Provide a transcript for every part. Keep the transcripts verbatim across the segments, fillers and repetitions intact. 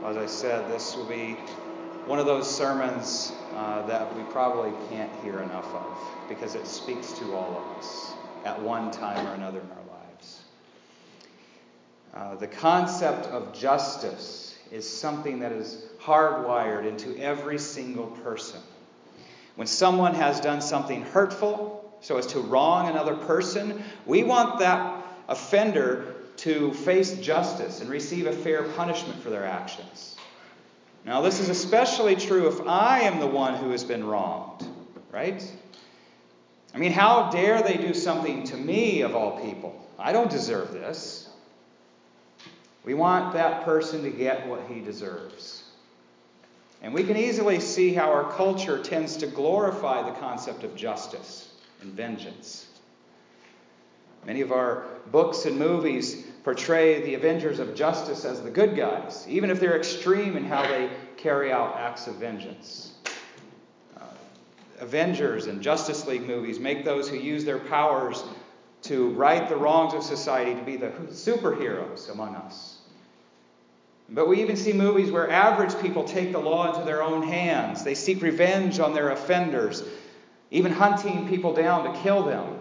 As I said, this will be one of those sermons uh, that we probably can't hear enough of because it speaks to all of us at one time or another in our lives. Uh, the concept of justice is something that is hardwired into every single person. When someone has done something hurtful so as to wrong another person, we want that offender to face justice and receive a fair punishment for their actions. Now, this is especially true if I am the one who has been wronged, right? I mean, how dare they do something to me, of all people? I don't deserve this. We want that person to get what he deserves. And we can easily see how our culture tends to glorify the concept of justice and vengeance. Many of our books and movies portray the avengers of justice as the good guys, even if they're extreme in how they carry out acts of vengeance. Uh, Avengers and Justice League movies make those who use their powers to right the wrongs of society to be the superheroes among us. But we even see movies where average people take the law into their own hands. They seek revenge on their offenders, even hunting people down to kill them.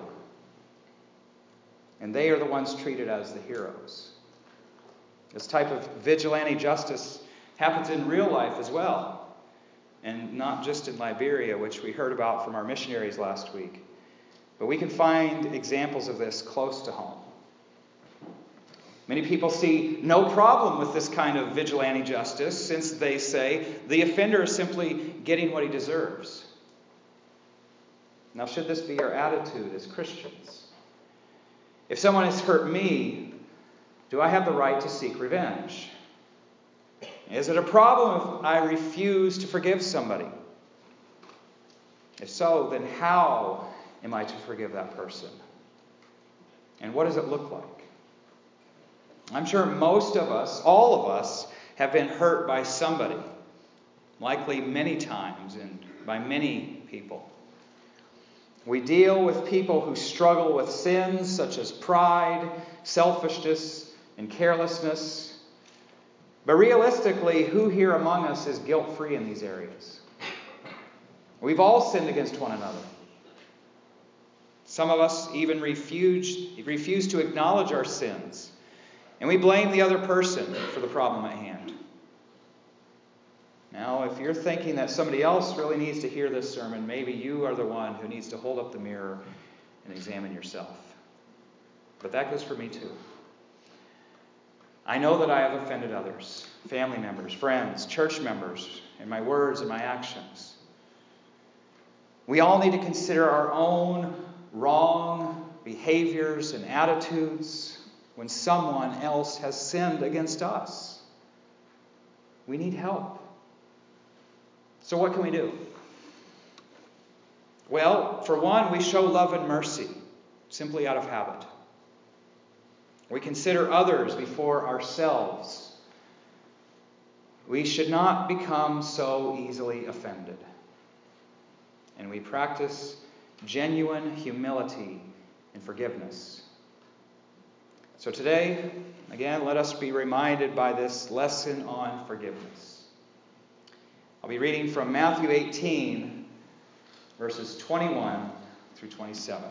And they are the ones treated as the heroes. This type of vigilante justice happens in real life as well. And not just in Liberia, which we heard about from our missionaries last week. But we can find examples of this close to home. Many people see no problem with this kind of vigilante justice, since they say the offender is simply getting what he deserves. Now, should this be our attitude as Christians? If someone has hurt me, do I have the right to seek revenge? Is it a problem if I refuse to forgive somebody? If so, then how am I to forgive that person? And what does it look like? I'm sure most of us, all of us, have been hurt by somebody. Likely many times and by many people. We deal with people who struggle with sins such as pride, selfishness, and carelessness. But realistically, who here among us is guilt-free in these areas? We've all sinned against one another. Some of us even refuse, refuse to acknowledge our sins. And we blame the other person for the problem at hand. Now, if you're thinking that somebody else really needs to hear this sermon, maybe you are the one who needs to hold up the mirror and examine yourself. But that goes for me too. I know that I have offended others, family members, friends, church members, in my words and my actions. We all need to consider our own wrong behaviors and attitudes when someone else has sinned against us. We need help. So what can we do? Well, for one, we show love and mercy, simply out of habit. We consider others before ourselves. We should not become so easily offended. And we practice genuine humility and forgiveness. So today, again, let us be reminded by this lesson on forgiveness. I'll be reading from Matthew eighteen, verses twenty-one through twenty-seven.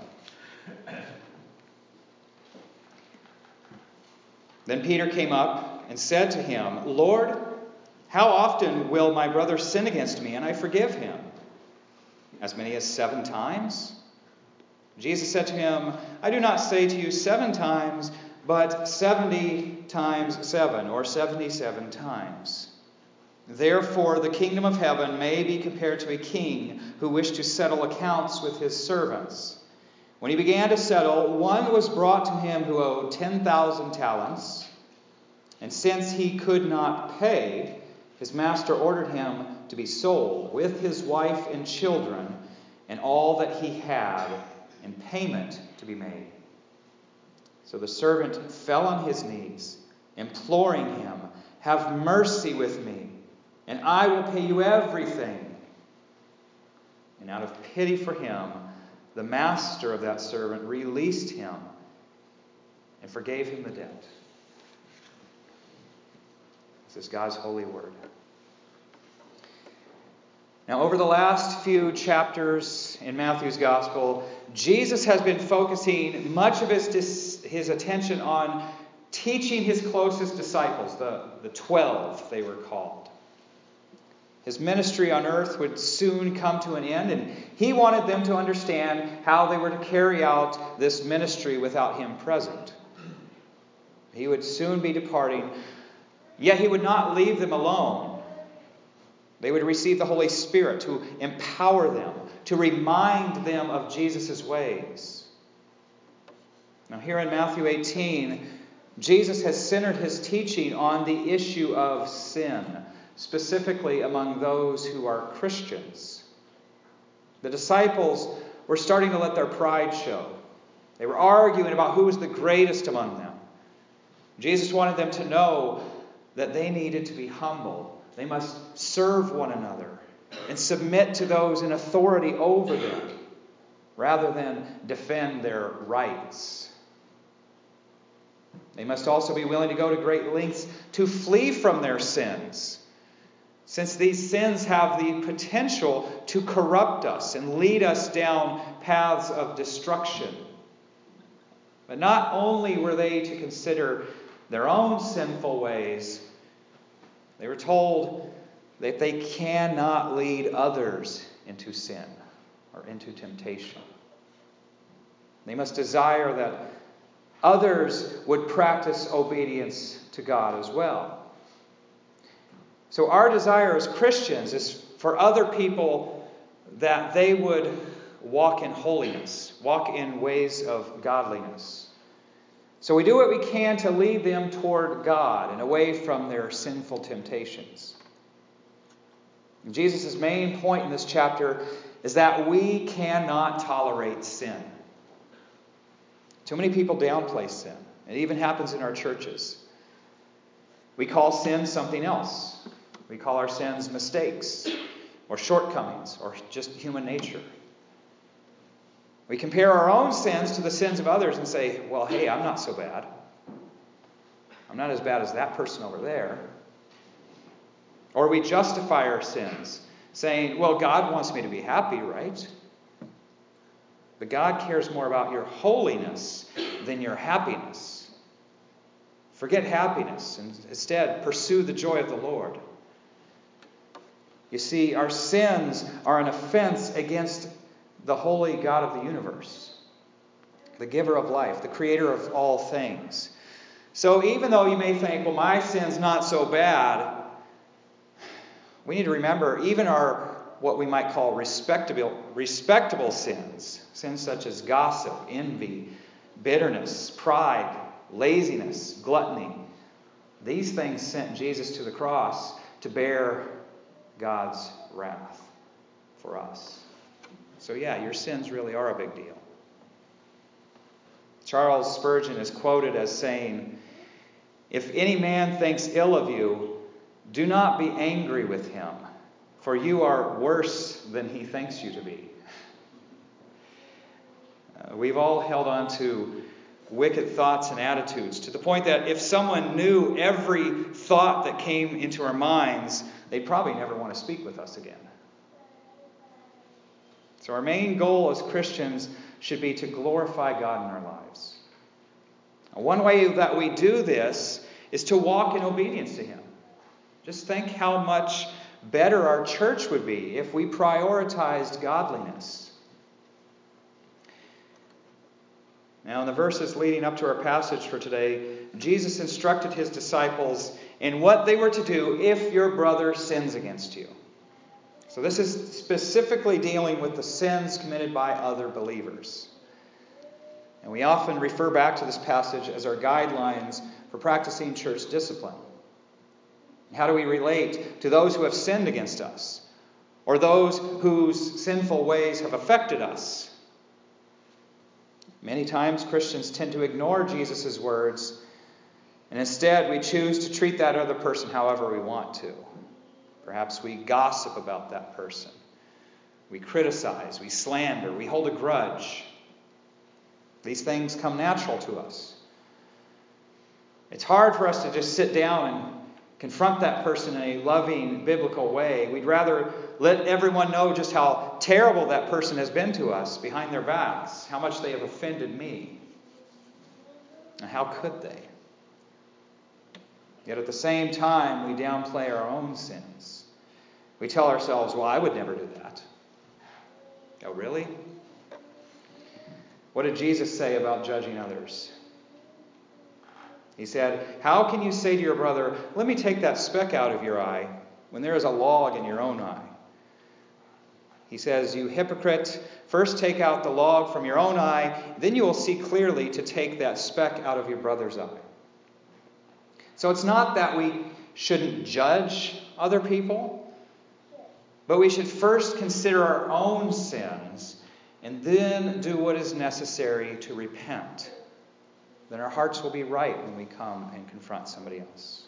Then Peter came up and said to him, "Lord, how often will my brother sin against me and I forgive him? As many as seven times?" Jesus said to him, "I do not say to you seven times, but seventy times seven, or seventy-seven times. Therefore, the kingdom of heaven may be compared to a king who wished to settle accounts with his servants. When he began to settle, one was brought to him who owed ten thousand talents. And since he could not pay, his master ordered him to be sold with his wife and children and all that he had, and payment to be made. So the servant fell on his knees, imploring him, 'Have mercy with me, and I will pay you everything.' And out of pity for him, the master of that servant released him and forgave him the debt." This is God's holy word. Now, over the last few chapters in Matthew's Gospel, Jesus has been focusing much of his, his attention on teaching his closest disciples, the, the twelve they were called. His ministry on earth would soon come to an end, and he wanted them to understand how they were to carry out this ministry without him present. He would soon be departing, yet he would not leave them alone. They would receive the Holy Spirit to empower them, to remind them of Jesus' ways. Now here in Matthew eighteen, Jesus has centered his teaching on the issue of sin, specifically among those who are Christians. The disciples were starting to let their pride show. They were arguing about who was the greatest among them. Jesus wanted them to know that they needed to be humble. They must serve one another and submit to those in authority over them, rather than defend their rights. They must also be willing to go to great lengths to flee from their sins, since these sins have the potential to corrupt us and lead us down paths of destruction. But not only were they to consider their own sinful ways, they were told that they cannot lead others into sin or into temptation. They must desire that others would practice obedience to God as well. So our desire as Christians is for other people that they would walk in holiness, walk in ways of godliness. So we do what we can to lead them toward God and away from their sinful temptations. And Jesus' main point in this chapter is that we cannot tolerate sin. Too many people downplay sin. It even happens in our churches. We call sin something else. We call our sins mistakes or shortcomings or just human nature. We compare our own sins to the sins of others and say, well, hey, I'm not so bad. I'm not as bad as that person over there. Or we justify our sins, saying, well, God wants me to be happy, right? But God cares more about your holiness than your happiness. Forget happiness and instead pursue the joy of the Lord. You see, our sins are an offense against the holy God of the universe, the giver of life, the creator of all things. So even though you may think, well, my sin's not so bad, we need to remember even our what we might call respectable, respectable sins, sins such as gossip, envy, bitterness, pride, laziness, gluttony. These things sent Jesus to the cross to bear God's wrath for us. So yeah, your sins really are a big deal. Charles Spurgeon is quoted as saying, "If any man thinks ill of you, do not be angry with him, for you are worse than he thinks you to be." Uh, we've all held on to wicked thoughts and attitudes to the point that if someone knew every thought that came into our minds, they'd probably never want to speak with us again. So our main goal as Christians should be to glorify God in our lives. One way that we do this is to walk in obedience to Him. Just think how much better our church would be if we prioritized godliness. Now, in the verses leading up to our passage for today, Jesus instructed His disciples in what they were to do if your brother sins against you. So this is specifically dealing with the sins committed by other believers. And we often refer back to this passage as our guidelines for practicing church discipline. How do we relate to those who have sinned against us, or those whose sinful ways have affected us? Many times Christians tend to ignore Jesus' words, and instead we choose to treat that other person however we want to. Perhaps we gossip about that person. We criticize, we slander, we hold a grudge. These things come natural to us. It's hard for us to just sit down and confront that person in a loving, biblical way. We'd rather let everyone know just how terrible that person has been to us behind their backs, how much they have offended me. And how could they? Yet at the same time, we downplay our own sins. We tell ourselves, well, I would never do that. Oh, really? What did Jesus say about judging others? He said, how can you say to your brother, let me take that speck out of your eye, when there is a log in your own eye? He says, you hypocrite, first take out the log from your own eye, then you will see clearly to take that speck out of your brother's eye. So it's not that we shouldn't judge other people, but we should first consider our own sins and then do what is necessary to repent. Then our hearts will be right when we come and confront somebody else.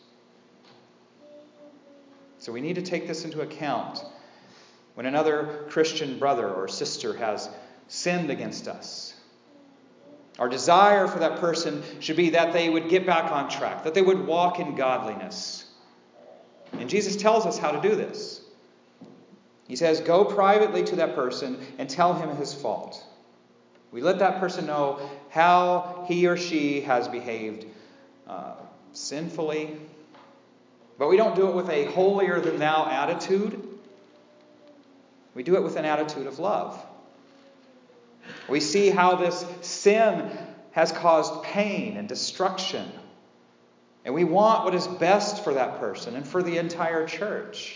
So we need to take this into account when another Christian brother or sister has sinned against us. Our desire for that person should be that they would get back on track, that they would walk in godliness. And Jesus tells us how to do this. He says, go privately to that person and tell him his fault. We let that person know how he or she has behaved uh, sinfully. But we don't do it with a holier-than-thou attitude. We do it with an attitude of love. We see how this sin has caused pain and destruction. And we want what is best for that person and for the entire church.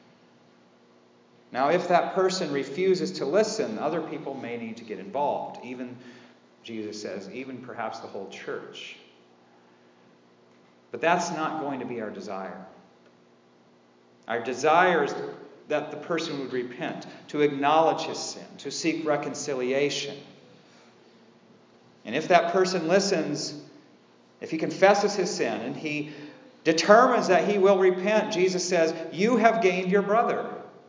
Now, if that person refuses to listen, other people may need to get involved. Even, Jesus says, even perhaps the whole church. But that's not going to be our desire. Our desire is that the person would repent, to acknowledge his sin, to seek reconciliation. And if that person listens, if he confesses his sin and he determines that he will repent, Jesus says, you have gained your brother.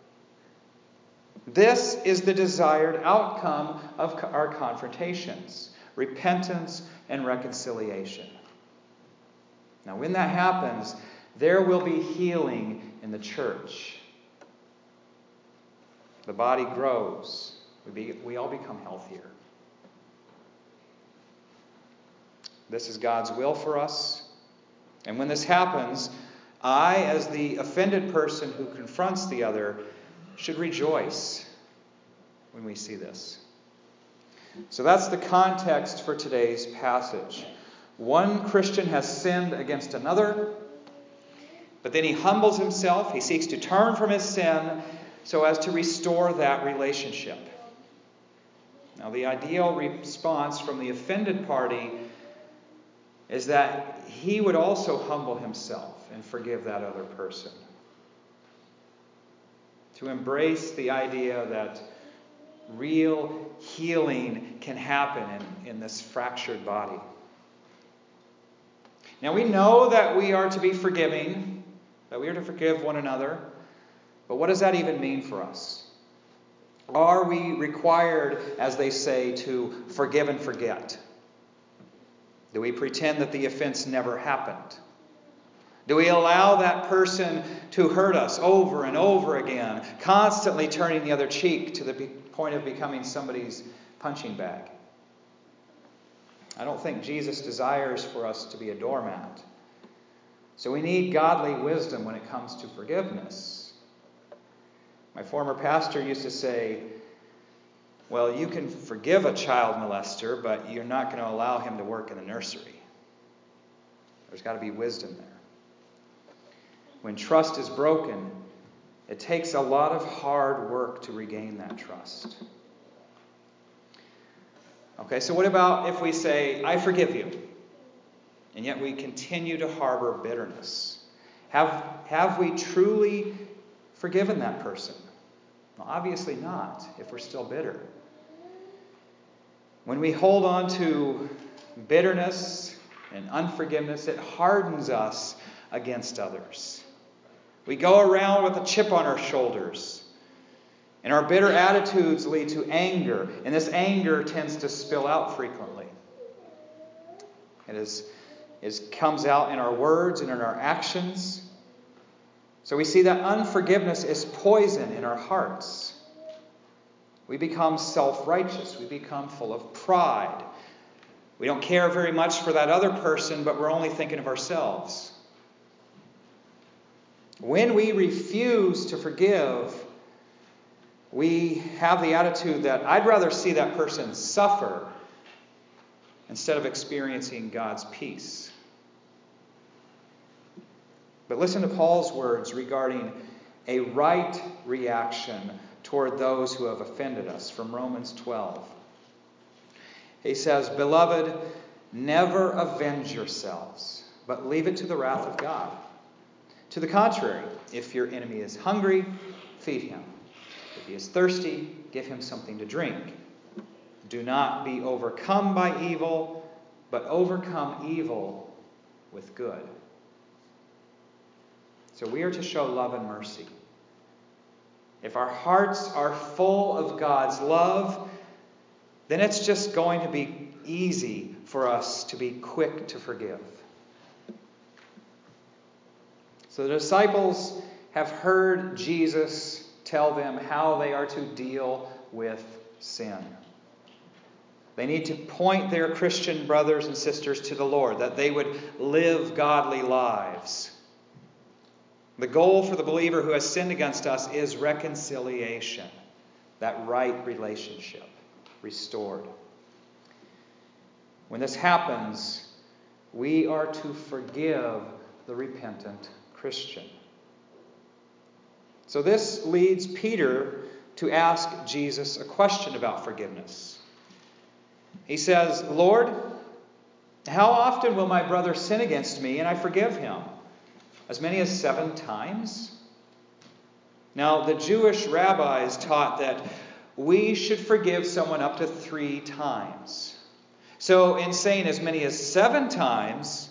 This is the desired outcome of our confrontations, repentance and reconciliation. Now, when that happens, there will be healing in the church. The body grows. We, be, we all become healthier. This is God's will for us. And when this happens, I, as the offended person who confronts the other, should rejoice when we see this. So that's the context for today's passage. One Christian has sinned against another, but then he humbles himself. He seeks to turn from his sin so as to restore that relationship. Now, the ideal response from the offended party is that he would also humble himself and forgive that other person. To embrace the idea that real healing can happen in, in this fractured body. Now, we know that we are to be forgiving, that we are to forgive one another, but what does that even mean for us? Are we required, as they say, to forgive and forget? Do we pretend that the offense never happened? Do we allow that person to hurt us over and over again, constantly turning the other cheek to the point of becoming somebody's punching bag? I don't think Jesus desires for us to be a doormat. So we need godly wisdom when it comes to forgiveness. My former pastor used to say, well, you can forgive a child molester, but you're not going to allow him to work in the nursery. There's got to be wisdom there. When trust is broken, it takes a lot of hard work to regain that trust. Okay, so what about if we say, I forgive you, and yet we continue to harbor bitterness? Have, have we truly forgiven that person? Well, obviously not, if we're still bitter. When we hold on to bitterness and unforgiveness, it hardens us against others. We go around with a chip on our shoulders. And our bitter attitudes lead to anger. And this anger tends to spill out frequently. It is, it comes out in our words and in our actions. So we see that unforgiveness is poison in our hearts. We become self-righteous. We become full of pride. We don't care very much for that other person, but we're only thinking of ourselves. When we refuse to forgive, we have the attitude that I'd rather see that person suffer instead of experiencing God's peace. But listen to Paul's words regarding a right reaction toward those who have offended us from Romans twelve. He says, "Beloved, never avenge yourselves, but leave it to the wrath of God. To the contrary, if your enemy is hungry, feed him. If he is thirsty, give him something to drink. Do not be overcome by evil, but overcome evil with good." So we are to show love and mercy. If our hearts are full of God's love, then it's just going to be easy for us to be quick to forgive. So the disciples have heard Jesus tell them how they are to deal with sin. They need to point their Christian brothers and sisters to the Lord, that they would live godly lives. The goal for the believer who has sinned against us is reconciliation, that right relationship restored. When this happens, we are to forgive the repentant Christian. So this leads Peter to ask Jesus a question about forgiveness. He says, "Lord, how often will my brother sin against me and I forgive him? As many as seven times?" Now, the Jewish rabbis taught that we should forgive someone up to three times. So, in saying as many as seven times,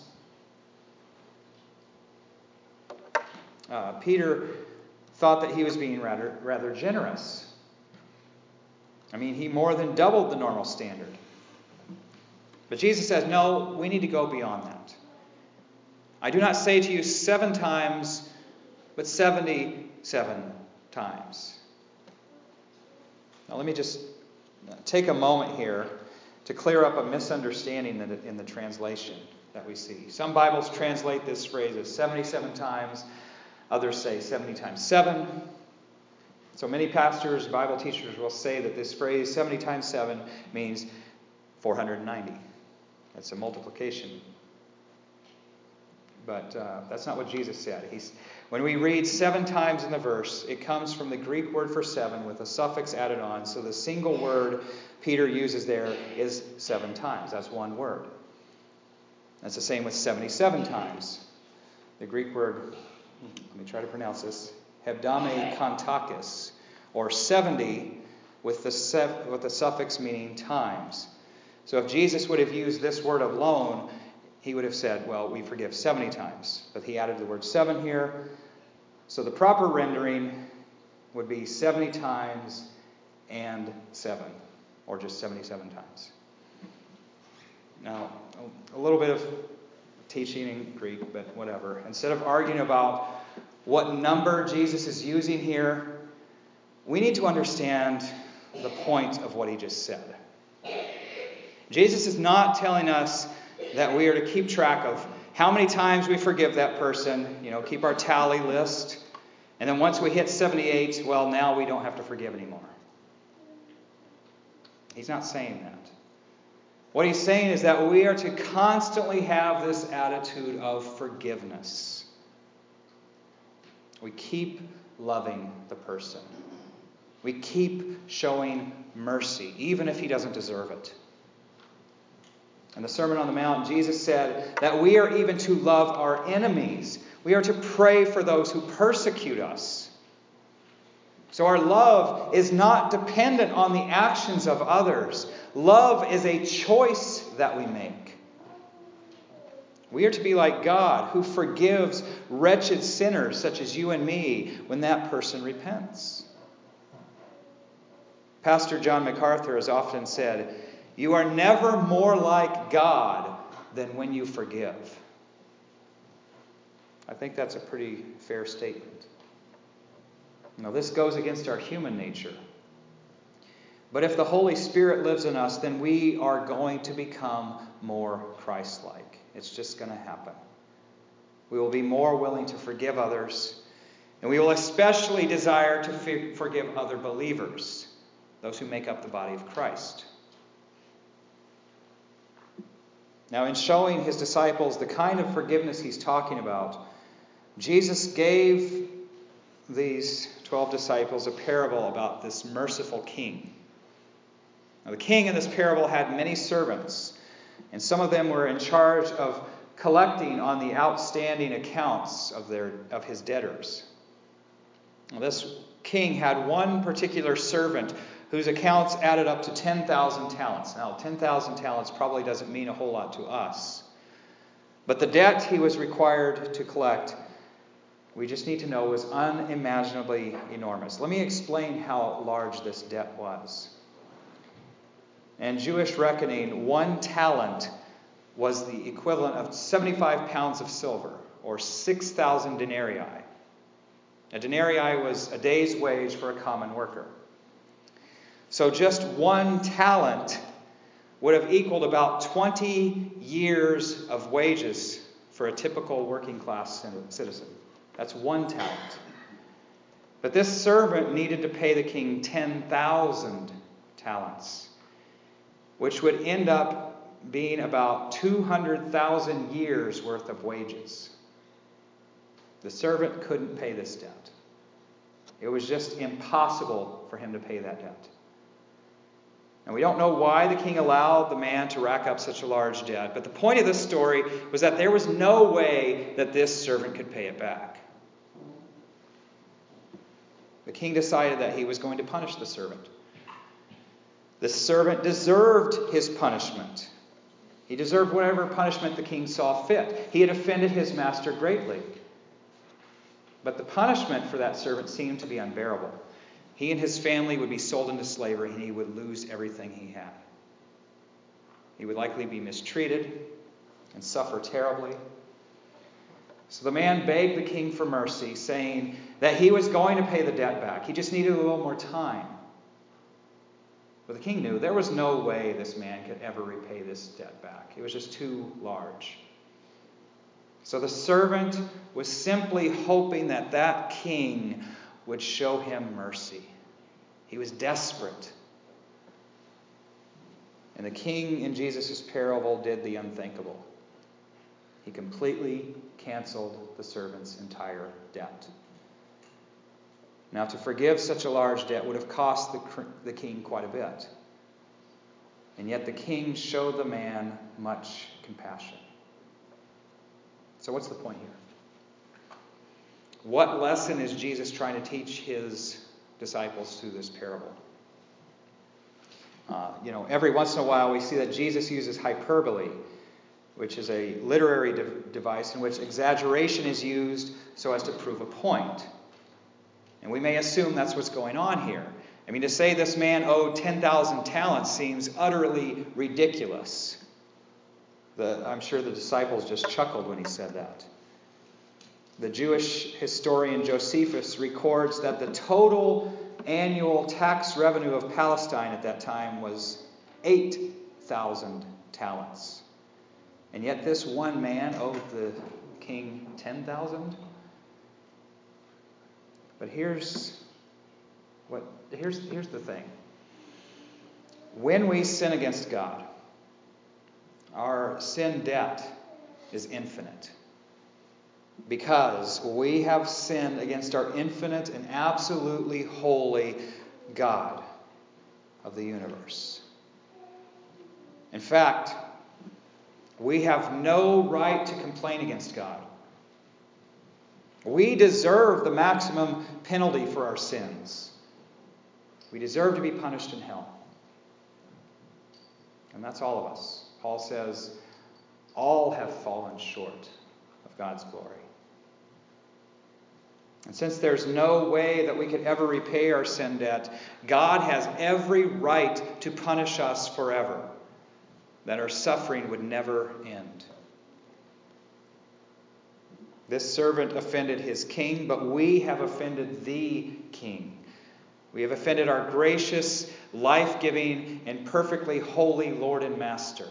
uh, Peter thought that he was being rather, rather generous. I mean, he more than doubled the normal standard. But Jesus says, no, we need to go beyond that. I do not say to you seven times, but seventy-seven times. Now let me just take a moment here to clear up a misunderstanding in the translation that we see. Some Bibles translate this phrase as seventy-seven times. Others say seventy times seven. So many pastors, Bible teachers will say that this phrase seventy times seven means four hundred ninety. That's a multiplication. But uh, that's not what Jesus said. He's, when we read seven times in the verse, it comes from the Greek word for seven with a suffix added on. So the single word Peter uses there is seven times. That's one word. That's the same with seventy-seven times. The Greek word, let me try to pronounce this, hebdame kantakis, or seventy with the, sef, with the suffix meaning times. So if Jesus would have used this word alone, he would have said, well, we forgive seventy times. But he added the word seven here. So the proper rendering would be seventy times and seven, or just seventy-seven times. Now, a little bit of teaching in Greek, but whatever. Instead of arguing about what number Jesus is using here, we need to understand the point of what he just said. Jesus is not telling us that we are to keep track of how many times we forgive that person, you know, keep our tally list. And then once we hit seventy-eight, well, now we don't have to forgive anymore. He's not saying that. What he's saying is that we are to constantly have this attitude of forgiveness. We keep loving the person. We keep showing mercy, even if he doesn't deserve it. In the Sermon on the Mount, Jesus said that we are even to love our enemies. We are to pray for those who persecute us. So our love is not dependent on the actions of others. Love is a choice that we make. We are to be like God, who forgives wretched sinners such as you and me when that person repents. Pastor John MacArthur has often said, "You are never more like God than when you forgive." I think that's a pretty fair statement. Now, this goes against our human nature. But if the Holy Spirit lives in us, then we are going to become more Christ-like. It's just going to happen. We will be more willing to forgive others, and we will especially desire to forgive other believers, those who make up the body of Christ. Now, in showing his disciples the kind of forgiveness he's talking about, Jesus gave these twelve disciples a parable about this merciful king. Now, the king in this parable had many servants, and some of them were in charge of collecting on the outstanding accounts of their of his debtors. Now, this king had one particular servant whose accounts added up to ten thousand talents. Now, ten thousand talents probably doesn't mean a whole lot to us. But the debt he was required to collect, we just need to know, was unimaginably enormous. Let me explain how large this debt was. In Jewish reckoning, one talent was the equivalent of seventy-five pounds of silver, or six thousand denarii. A denarii was a day's wage for a common worker. So just one talent would have equaled about twenty years of wages for a typical working class citizen. That's one talent. But this servant needed to pay the king ten thousand talents, which would end up being about two hundred thousand years worth of wages. The servant couldn't pay this debt. It was just impossible for him to pay that debt. And we don't know why the king allowed the man to rack up such a large debt, but the point of this story was that there was no way that this servant could pay it back. The king decided that he was going to punish the servant. The servant deserved his punishment. He deserved whatever punishment the king saw fit. He had offended his master greatly. But the punishment for that servant seemed to be unbearable. He and his family would be sold into slavery, and he would lose everything he had. He would likely be mistreated and suffer terribly. So the man begged the king for mercy, saying that he was going to pay the debt back. He just needed a little more time. But the king knew there was no way this man could ever repay this debt back. It was just too large. So the servant was simply hoping that that king would show him mercy. He was desperate. And the king in Jesus' parable did the unthinkable. He completely canceled the servant's entire debt. Now, to forgive such a large debt would have cost the, the king quite a bit. And yet the king showed the man much compassion. So what's the point here? What lesson is Jesus trying to teach his disciples through this parable? Uh, you know, every once in a while we see that Jesus uses hyperbole, which is a literary de- device in which exaggeration is used so as to prove a point. And we may assume that's what's going on here. I mean, to say this man owed ten thousand talents seems utterly ridiculous. The, I'm sure the disciples just chuckled when he said that. The Jewish historian Josephus records that the total annual tax revenue of Palestine at that time was eight thousand talents. And yet this one man owed the king ten thousand? But here's what here's here's the thing. When we sin against God, our sin debt is infinite. Because we have sinned against our infinite and absolutely holy God of the universe. In fact, we have no right to complain against God. We deserve the maximum penalty for our sins. We deserve to be punished in hell. And that's all of us. Paul says, all have fallen short of God's glory. And since there's no way that we could ever repay our sin debt, God has every right to punish us forever, that our suffering would never end. This servant offended his king, but we have offended the King. We have offended our gracious, life-giving, and perfectly holy Lord and Master.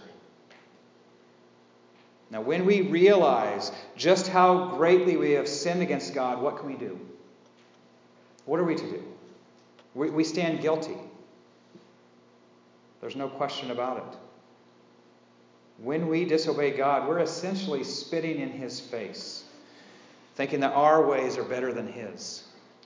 Now, when we realize just how greatly we have sinned against God, what can we do? What are we to do? We, we stand guilty. There's no question about it. When we disobey God, we're essentially spitting in His face, thinking that our ways are better than His.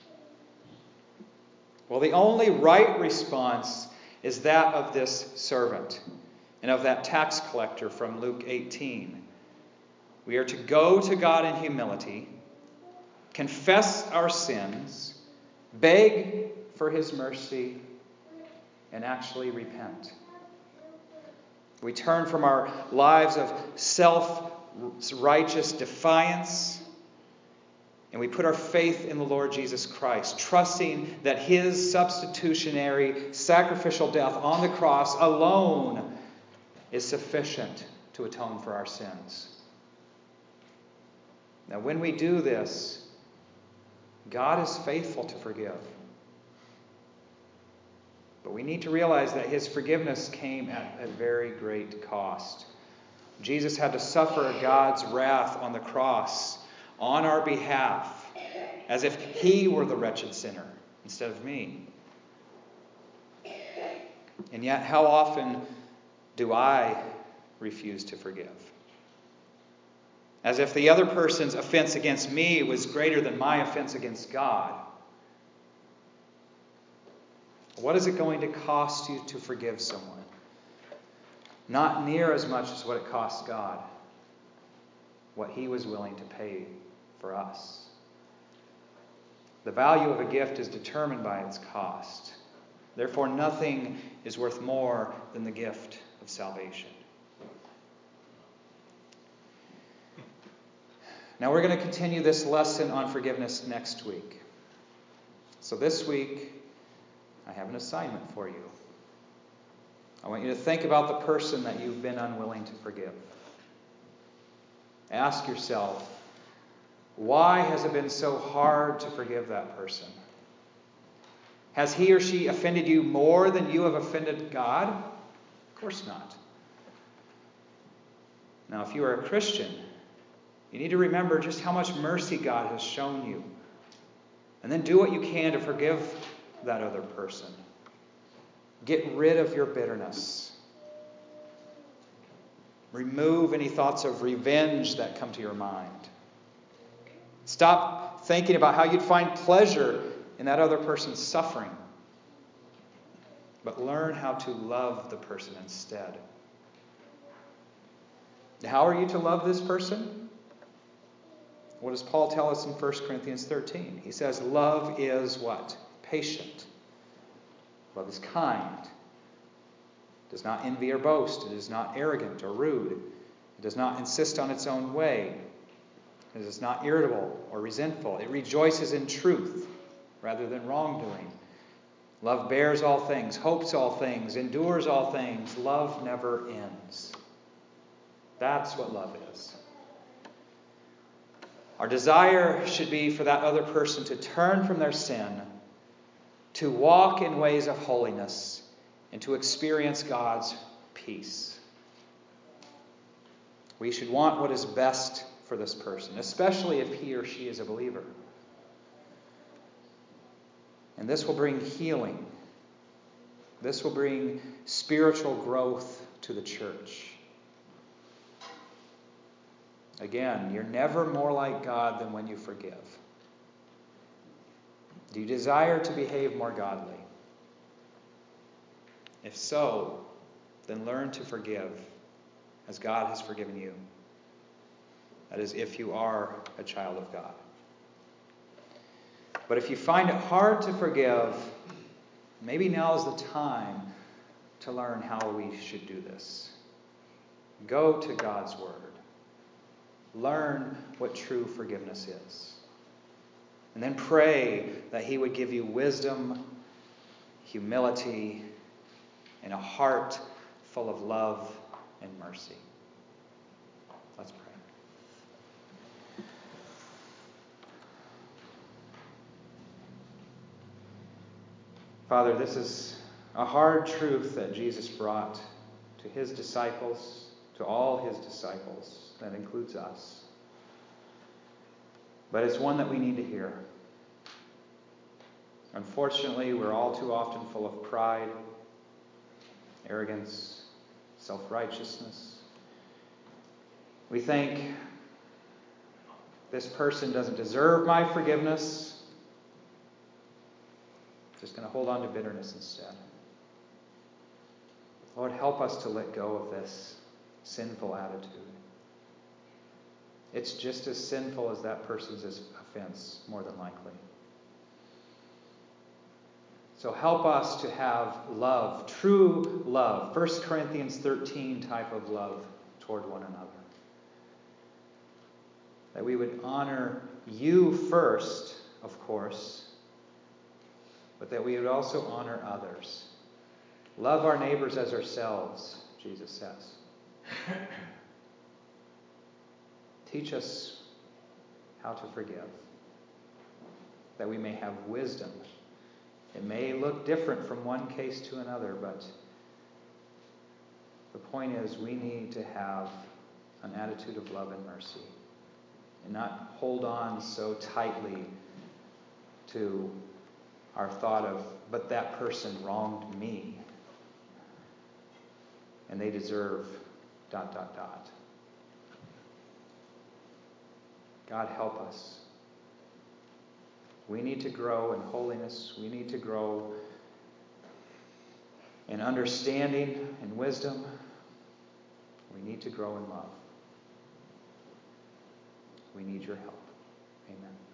Well, the only right response is that of this servant and of that tax collector from Luke eighteen. We are to go to God in humility, confess our sins, beg for His mercy, and actually repent. We turn from our lives of self-righteous defiance, and we put our faith in the Lord Jesus Christ, trusting that His substitutionary sacrificial death on the cross alone is sufficient to atone for our sins. Now, when we do this, God is faithful to forgive. But we need to realize that His forgiveness came at a very great cost. Jesus had to suffer God's wrath on the cross on our behalf, as if He were the wretched sinner instead of me. And yet, how often do I refuse to forgive? As if the other person's offense against me was greater than my offense against God. What is it going to cost you to forgive someone? Not near as much as what it cost God, what He was willing to pay for us. The value of a gift is determined by its cost. Therefore, nothing is worth more than the gift of salvation. Now, we're going to continue this lesson on forgiveness next week. So this week, I have an assignment for you. I want you to think about the person that you've been unwilling to forgive. Ask yourself, why has it been so hard to forgive that person? Has he or she offended you more than you have offended God? Of course not. Now, if you are a Christian, you need to remember just how much mercy God has shown you. And then do what you can to forgive that other person. Get rid of your bitterness. Remove any thoughts of revenge that come to your mind. Stop thinking about how you'd find pleasure in that other person's suffering. But learn how to love the person instead. How are you to love this person? What does Paul tell us in First Corinthians thirteen? He says, love is what? Patient. Love is kind. It does not envy or boast. It is not arrogant or rude. It does not insist on its own way. It is not irritable or resentful. It rejoices in truth rather than wrongdoing. Love bears all things, hopes all things, endures all things. Love never ends. That's what love is. Our desire should be for that other person to turn from their sin, to walk in ways of holiness, and to experience God's peace. We should want what is best for this person, especially if he or she is a believer. And this will bring healing. This will bring spiritual growth to the church. Again, you're never more like God than when you forgive. Do you desire to behave more godly? If so, then learn to forgive as God has forgiven you. That is, if you are a child of God. But if you find it hard to forgive, maybe now is the time to learn how we should do this. Go to God's Word. Learn what true forgiveness is. And then pray that He would give you wisdom, humility, and a heart full of love and mercy. Let's pray. Father, this is a hard truth that Jesus brought to his disciples, to all his disciples. That includes us. But it's one that we need to hear. Unfortunately, we're all too often full of pride, arrogance, self-righteousness. We think, this person doesn't deserve my forgiveness. Just going to hold on to bitterness instead. Lord, help us to let go of this sinful attitude. It's just as sinful as that person's offense, more than likely. So help us to have love, true love, First Corinthians thirteen type of love toward one another. That we would honor you first, of course, but that we would also honor others. Love our neighbors as ourselves, Jesus says. Teach us how to forgive, that we may have wisdom. It may look different from one case to another, but the point is we need to have an attitude of love and mercy and not hold on so tightly to our thought of, but that person wronged me and they deserve dot, dot, dot. God, help us. We need to grow in holiness. We need to grow in understanding and wisdom. We need to grow in love. We need your help. Amen.